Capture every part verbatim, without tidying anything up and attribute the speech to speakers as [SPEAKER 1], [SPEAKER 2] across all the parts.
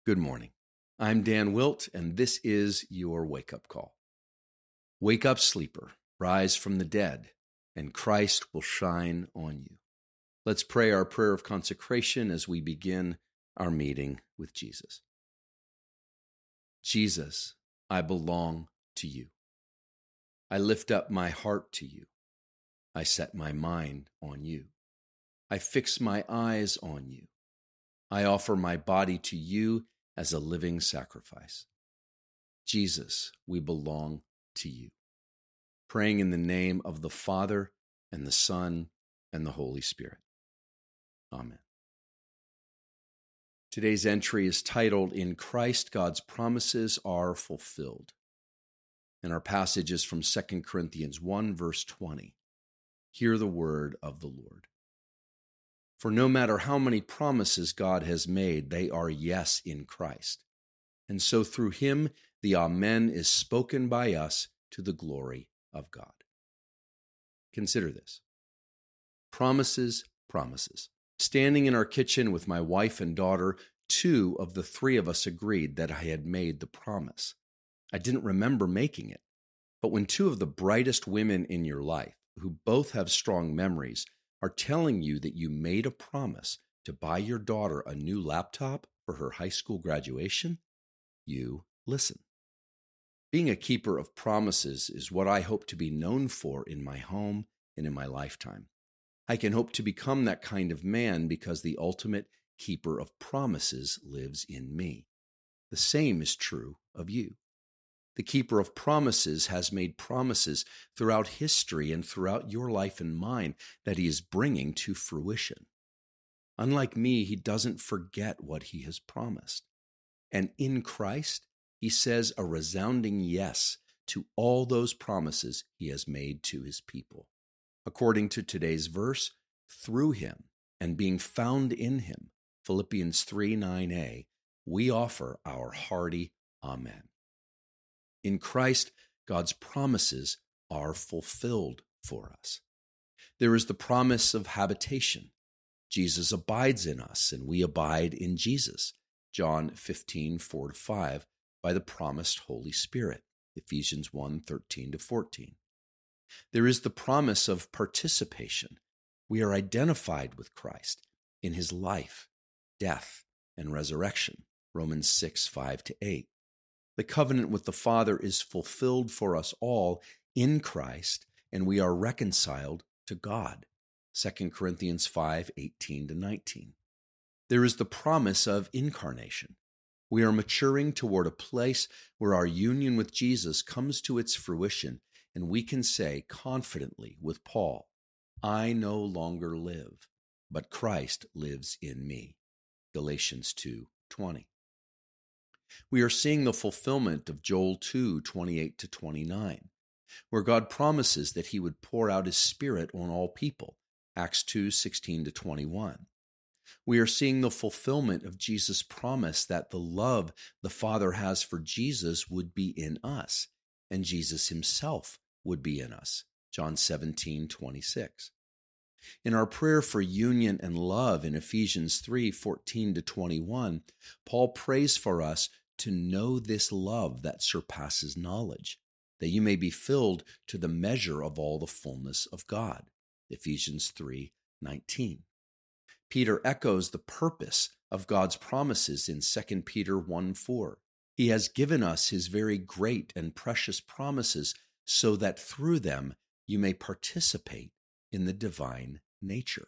[SPEAKER 1] Good morning. I'm Dan Wilt, and this is your wake-up call. Wake up, sleeper, rise from the dead, and Christ will shine on you. Let's pray our prayer of consecration as we begin our meeting with Jesus. Jesus, I belong to you. I lift up my heart to you. I set my mind on you. I fix my eyes on you. I offer my body to you as a living sacrifice. Jesus, we belong to you. Praying in the name of the Father and the Son and the Holy Spirit. Amen. Today's entry is titled, In Christ, God's Promises Are Fulfilled. And our passage is from Second Corinthians one, verse twenty. Hear the word of the Lord. For no matter how many promises God has made, they are yes in Christ. And so through him, the Amen is spoken by us to the glory of God. Consider this. Promises, promises. Standing in our kitchen with my wife and daughter, two of the three of us agreed that I had made the promise. I didn't remember making it. But when two of the brightest women in your life, who both have strong memories, are telling you that you made a promise to buy your daughter a new laptop for her high school graduation, you listen. Being a keeper of promises is what I hope to be known for in my home and in my lifetime. I can hope to become that kind of man because the ultimate keeper of promises lives in me. The same is true of you. The keeper of promises has made promises throughout history and throughout your life and mine that he is bringing to fruition. Unlike me, he doesn't forget what he has promised. And in Christ, he says a resounding yes to all those promises he has made to his people. According to today's verse, through him and being found in him, Philippians three nine a, we offer our hearty Amen. In Christ, God's promises are fulfilled for us. There is the promise of habitation. Jesus abides in us, and we abide in Jesus. John fifteen four to five, by the promised Holy Spirit. Ephesians one thirteen to fourteen. There is the promise of participation. We are identified with Christ in his life, death, and resurrection. Romans six five to eight. The covenant with the Father is fulfilled for us all in Christ, and we are reconciled to God. Second Corinthians five eighteen to nineteen. There is the promise of incarnation. We are maturing toward a place where our union with Jesus comes to its fruition, and we can say confidently with Paul, I no longer live, but Christ lives in me. Galatians two twenty. We are seeing the fulfillment of Joel two twenty-eight to twenty-nine, where God promises that he would pour out his Spirit on all people, Acts two sixteen to twenty-one. We are seeing the fulfillment of Jesus' promise that the love the Father has for Jesus would be in us, and Jesus himself would be in us, John seventeen twenty-six. In our prayer for union and love in Ephesians three fourteen to twenty-one, Paul prays for us to know this love that surpasses knowledge, that you may be filled to the measure of all the fullness of God. Ephesians three nineteen. Peter echoes the purpose of God's promises in Second Peter one four. He has given us his very great and precious promises so that through them you may participate in the divine nature.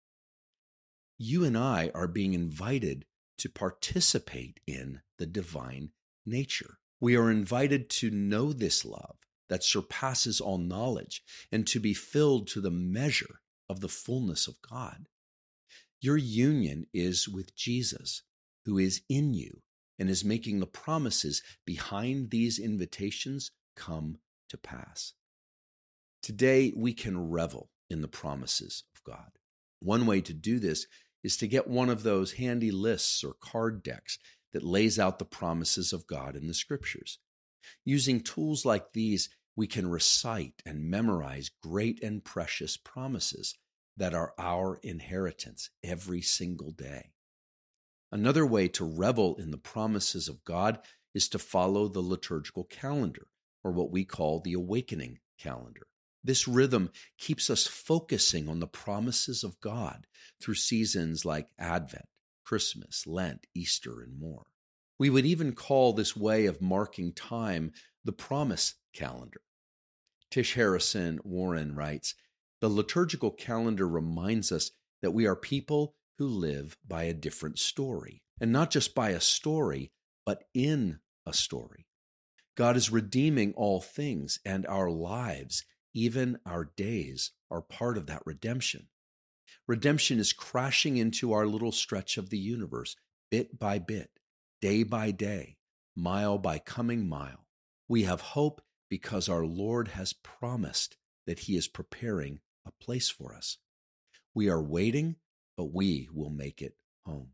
[SPEAKER 1] You and I are being invited to participate in the divine nature. We are invited to know this love that surpasses all knowledge and to be filled to the measure of the fullness of God. Your union is with Jesus, who is in you and is making the promises behind these invitations come to pass. Today, we can revel in the promises of God. One way to do this is to get one of those handy lists or card decks that lays out the promises of God in the Scriptures. Using tools like these, we can recite and memorize great and precious promises that are our inheritance every single day. Another way to revel in the promises of God is to follow the liturgical calendar, or what we call the awakening calendar. This rhythm keeps us focusing on the promises of God through seasons like Advent, Christmas, Lent, Easter, and more. We would even call this way of marking time the promise calendar. Tish Harrison Warren writes, "The liturgical calendar reminds us that we are people who live by a different story, and not just by a story, but in a story. God is redeeming all things, and our lives, even our days, are part of that redemption. Redemption is crashing into our little stretch of the universe, bit by bit, day by day, mile by coming mile. We have hope because our Lord has promised that He is preparing a place for us. We are waiting, but we will make it home."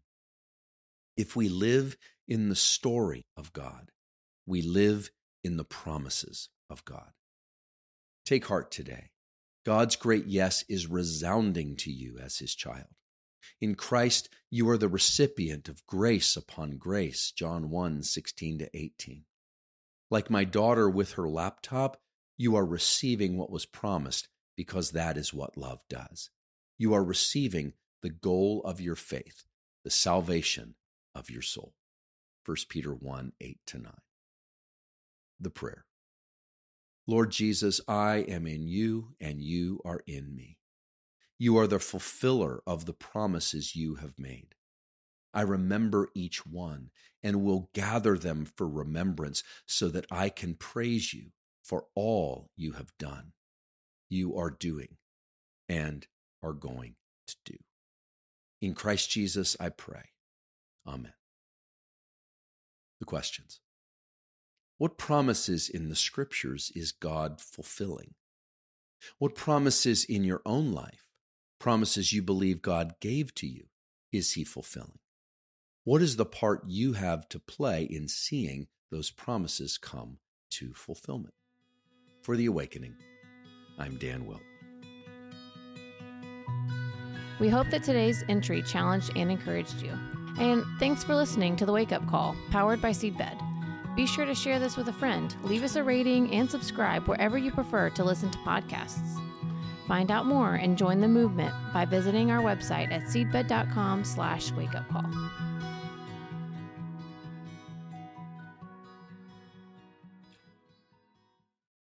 [SPEAKER 1] If we live in the story of God, we live in the promises of God. Take heart today. God's great yes is resounding to you as His child. In Christ, you are the recipient of grace upon grace, John one, sixteen to eighteen. Like my daughter with her laptop, you are receiving what was promised because that is what love does. You are receiving the goal of your faith, the salvation of your soul. First Peter one, eight to nine. The prayer. Lord Jesus, I am in you and you are in me. You are the fulfiller of the promises you have made. I remember each one and will gather them for remembrance so that I can praise you for all you have done, you are doing, and are going to do. In Christ Jesus, I pray. Amen. The questions. What promises in the Scriptures is God fulfilling? What promises in your own life, promises you believe God gave to you, is He fulfilling? What is the part you have to play in seeing those promises come to fulfillment? For The Awakening, I'm Dan Wilt.
[SPEAKER 2] We hope that today's entry challenged and encouraged you. And thanks for listening to The Wake Up Call, powered by Seedbed. Be sure to share this with a friend, leave us a rating, and subscribe wherever you prefer to listen to podcasts. Find out more and join the movement by visiting our website at seedbed.com slash wakeupcall.